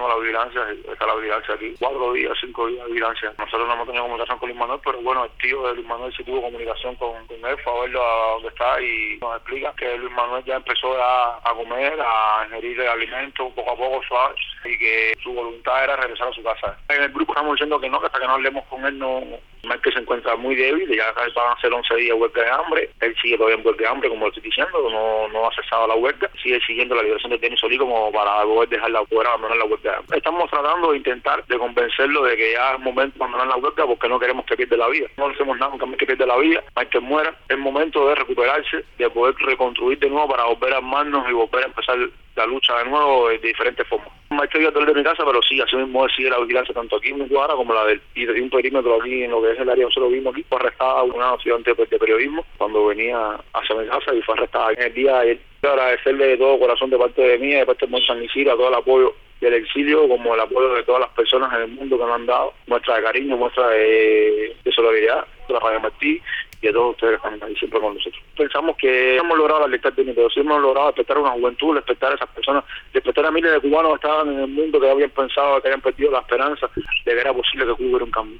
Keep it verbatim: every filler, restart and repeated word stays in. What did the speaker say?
tengo la vigilancia, está la vigilancia aquí, cuatro días, cinco días de vigilancia. Nosotros no hemos tenido comunicación con Luis Manuel, pero bueno, el tío de Luis Manuel sí tuvo comunicación con, con él, fue a verlo a dónde está y nos explica que Luis Manuel ya empezó a, a comer, a ingerir alimentos poco a poco suave y que su voluntad era regresar a su casa. En el grupo estamos diciendo que no, que hasta que no hablemos con él no... Más que se encuentra muy débil, ya van a ser once días de huelga de hambre, él sigue todavía en huelga de hambre, como lo estoy diciendo, no, no ha cesado la huelga, sigue siguiendo la liberación de Denis Solí como para poder dejarla, poder abandonar la huelga de hambre. Estamos tratando de intentar de convencerlo de que ya es momento de abandonar la huelga porque no queremos que pierda la vida. No hacemos nada con que pierda la vida, hay que muera, es momento de recuperarse, de poder reconstruir de nuevo para volver a armarnos y volver a empezar la lucha de nuevo de diferentes formas. Hay que ir a de mi casa, pero sí, así mismo sigue la vigilancia tanto aquí en Mutuara como la del y de un perímetro aquí en lo que es el área. Nosotros vimos aquí, fue arrestada una estudiante de periodismo cuando venía hacia mi casa y fue arrestada en el día de ayer. Agradecerle de todo corazón de parte de mí, de parte de Monte San Isidro, todo el apoyo del exilio, como el apoyo de todas las personas en el mundo que nos han dado, muestra de cariño, muestra de, de solidaridad, de la Radio Martí y de todos ustedes que están ahí siempre con nosotros. Pensamos que hemos logrado la libertad de mi pero sí hemos logrado despertar a una juventud, despertar a esas personas, despertar a miles de cubanos que estaban en el mundo, que habían pensado, que habían perdido la esperanza de que era posible que Cuba hubiera un cambio.